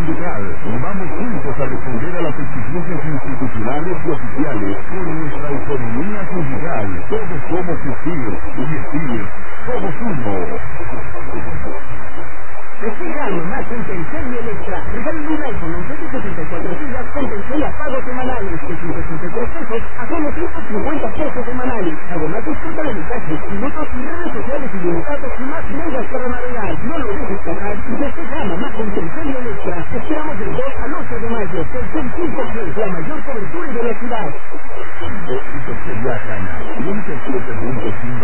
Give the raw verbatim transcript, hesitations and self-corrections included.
sindical. Vamos juntos a responder a las exigencias institucionales y oficiales por nuestra autonomía sindical. Todos somos USIR y USIR somos uno. Este gama más con Telcel y Electra. Regalen un iPhone en ciento sesenta y cuatro gigas con Telcel a pagos semanales de ciento sesenta y tres pesos a solo ciento cincuenta pesos semanales. Además disfruta de mensajes, minutos y redes sociales ilimitados y más megas para navegar. No lo dejes pasar y este gama más con Telcel y Electra. Te esperamos del dos al ocho de mayo. Telcel cinco G, la mayor cobertura de la ciudad. Éxitos que viajan. noventa y siete punto cinco